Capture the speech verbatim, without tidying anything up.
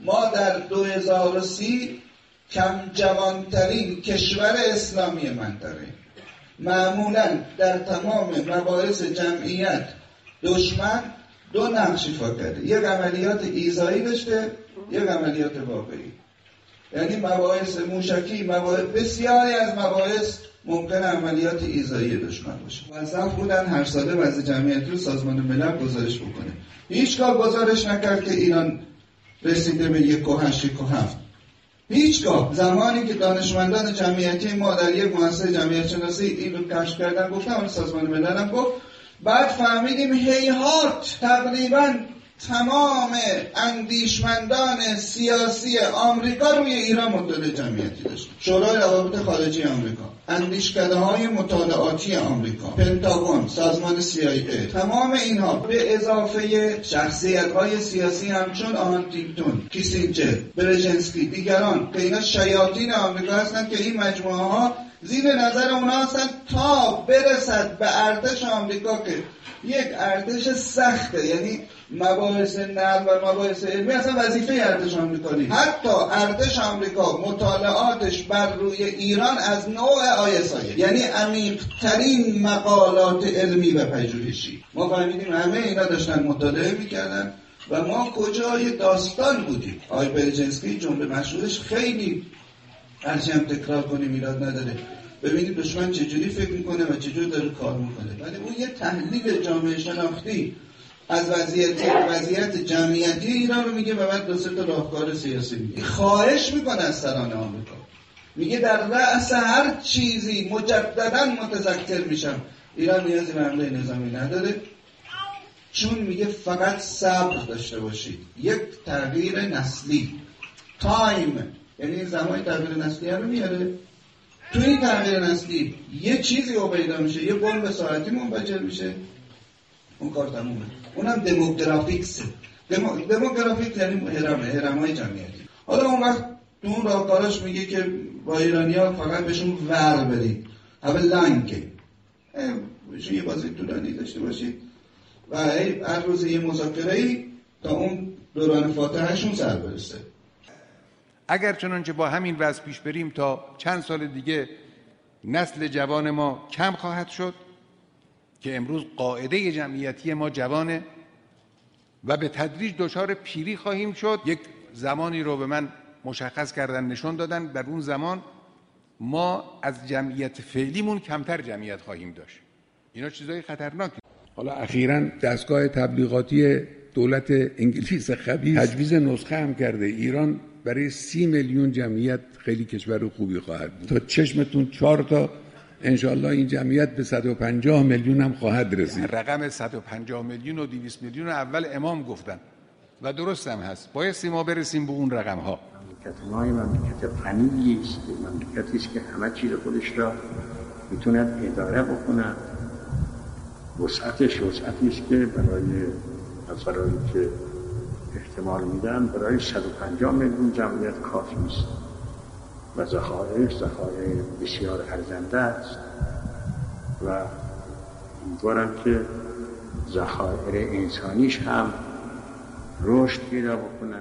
ما در دو هزار و سی کم جوانترین کشور اسلامی منطقه. معمولا در تمام مباحث جمعیت دشمن دو نقش ایفا کرده، یک عملیات ایذایی داشته، یک عملیات واقعی. یعنی مباحث موشکی، مباحث بسیاری از مباحث ممکن عملیات ایذایی دشمن باشه. موظف بودن هر ساله وضع جمعیتی رو سازمان ملل گزارش بکنه. هیچگاه گزارش نکرد که ایران رسیده به یک و هشت یک و هفت. هیچگاه. زمانی که دانشمندان جمعیتی ما در یک مؤسسه جمعیت شناسی این رو کشف کردن، گفتم سازمان ملل هم گفت، بعد فهمیدیم هیهات تقریبا تمام اندیشمندان سیاسی آمریکا روی ایران مطالعه جمعیتی داشت. شورای روابط خارجی آمریکا، اندیشکده‌های مطالعاتی آمریکا، پنتاگون، سازمان سی آی ای، تمام اینها به اضافه شخصیت‌های سیاسی همچون آهانتینگتون، کیسینجر، برژنسکی، دیگران که اینا شیاطین آمریکا هستند که این مجموعه ها زیر نظر اونا هستند تا برسد به ارتش آمریکا که یک ارتش سخته، یعنی مباحث نرم و مباحث علمی اصلا وظیفه ارتش آمریکا نیست. حتی ارتش آمریکا مطالعاتش بر روی ایران از نوع آیسایه، یعنی عمیق‌ترین مقالات علمی و پژوهشی. ما فهمیدیم همه اینا داشتن مطالعه میکردن و ما کجای داستان بودیم. آقای برژنسکی جمله مشهورش خیلی هرچی هم تکرار کنیم ایراد نداره. ببینید دشمن چجوری فکر میکنه و چجوری داره کار میکنه. ولی اون یه تحلیل جامعه شناختی از وضعیت وضعیت جمعیتی ایران رو میگه و بعد دو سه تا راهکار سیاسی میگه. خواهش میکنه از سران آمریکا، میگه در رأس هر چیزی مجددا متذکر میشم ایران نیازی به حمله نظامی نداره، چون میگه فقط صبر داشته باشید. یک تغییر نسلی، تایم، یعنی زمان تغییر نسلی رو میاره. تو این تغییر نسلی یه چیزی رو پیدا میشه، یه بمب ساعتی منفجر میشه، اون کار تمومه. اونم دموگرافیکسه. دمو... دموگرافیک یعنی هرمه، هرمای جمعیتی. حالا اون وقت تو اون راهکاراش میگه که با ایرانی‌ها فقط بهشون ور برید، اول لنگه بهشون یه بازی طولانی داشته باشید و هر روز یه مذاکره‌ای تا اون دوران فاتحه‌شون سر برسه. اگر چنانچه با همین وضع پیش بریم تا چند سال دیگه نسل جوان ما کم خواهد شد که امروز قاعده جمعیتی ما جوانه و به تدریج دچار پیری خواهیم شد. یک زمانی رو به من مشخص کردن، نشون دادن، در اون زمان ما از جمعیت فعلیمون کمتر جمعیت خواهیم داشت. اینا چیزای خطرناکی. حالا اخیراً دستگاه تبلیغاتی دولت انگلیس خبیث تجویز نسخه هم کرده ایران برای سی میلیون جمعیت خیلی کشور خوبی خواهد بود. تا چشمتون چهار تا انشاءالله این جمعیت به صد و پنجاه میلیون هم خواهد رسید. رقم صد و پنجاه میلیون و دویست میلیون اول امام گفتن و درست هم هست. بایستی ما برسیم به اون رقم ها. مملکت ما مملکت غنی است، مملکتی است که همه چیز خودش را میتوند اداره بکنه. وسعتش وسعتی است که برای افرادی که احتمال میدن برای صد و پنجاه میلیون جمعیت کافی است و ذخایرش ذخایر بسیار ارزنده است و امیدوارم که ذخایر انسانیش هم رشد پیدا بکنه.